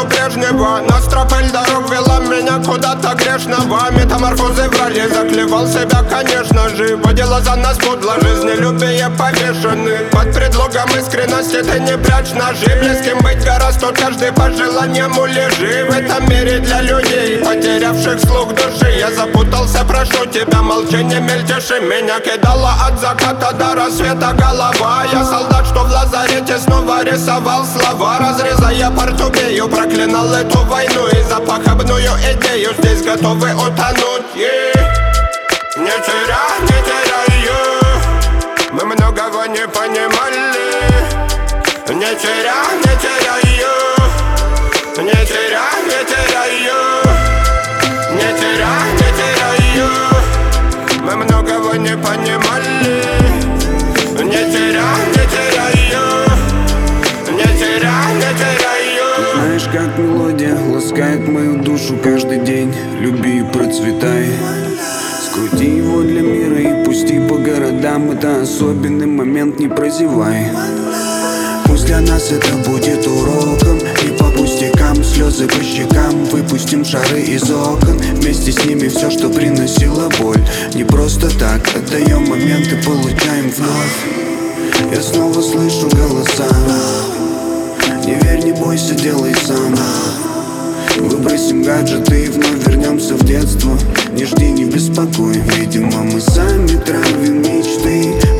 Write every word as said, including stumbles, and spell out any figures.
нету прежнего. Но стропель дорог вела меня куда-то грешного. Метаморфозы врали, заклевал себя, конечно же. Водила за нас подло, жизнелюбие повешены. Под предлогом искренности ты не прячь ножи. Близким быть гораздо, каждый по желаниям улежи. В этом мире для людей, потерявших слух души. Я запутался, прошу тебя, молчание мельтеши. Меня кидала от заката до рассвета голова. Я солдат, что в лазарете снова рисовал слова. Разрезая портупею, проклинал эту войну. И за похабную идею здесь готовы утонуть. yeah. Не теряй, не теряй ее. Мы многого не понимали. Не теряй, не теряй ее. Не теряй, не теряй ее. Не теряй, не теряй ее. Мы многого не понимали. Не теряй, не теряй ее. Не теряй, не теряй ее. Знаешь, как мелодия ласкает мою душу каждый день. Люби и процветай. Скрути его для мира и пусти по городам. Это особенный момент, не прозевай. Пусть для нас это будет уроком. И по пустякам, слезы по щекам. Выпустим шары из окон. Вместе с ними все, что приносило боль. Не просто так, отдаем момент и получаем вновь. Я снова слышу голоса. Не верь, не бойся, делай сам. Выбросим гаджеты и вновь вернемся в детство. Не жди, не беспокой. Видимо, мы сами травим мечты.